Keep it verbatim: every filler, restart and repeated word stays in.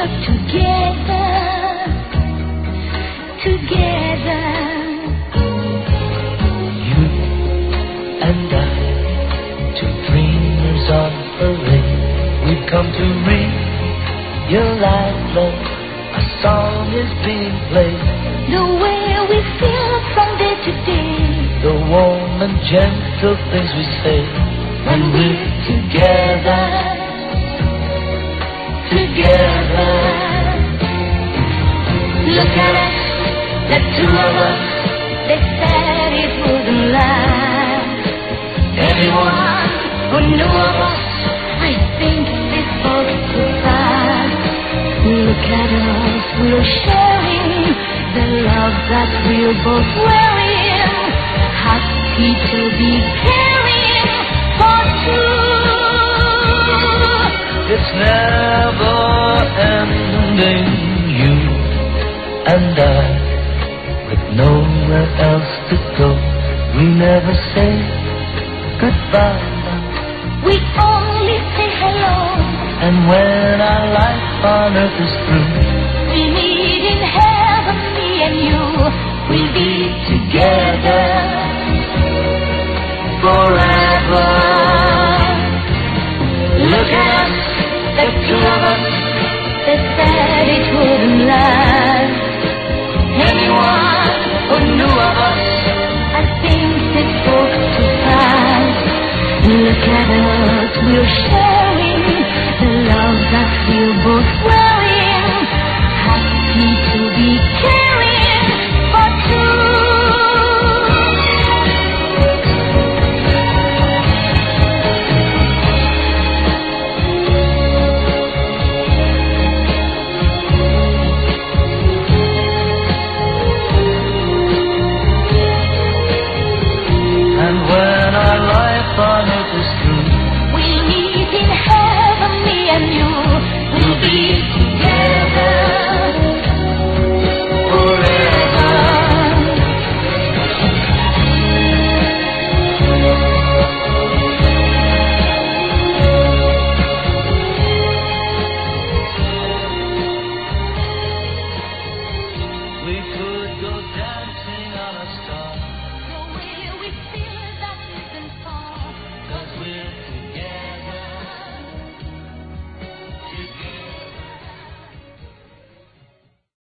look together, together. You and I, two dreamers on parade. We've come to realize love. A song is being played. The way we feel from day to day. The warm and gentle things we say when we're together, together. Look at us, the two of us. They said it wouldn't last. Anyone who knew of us, I think they thought too fast. Look at us, we're sharing the love that we're both wearing. Happy to be caring for two. It's never ending, you and I, with nowhere else to go. We never say goodbye. We only say hello. And when our life on earth is through, we meet in heaven, me and you. We'll be together forever. Look at us, the two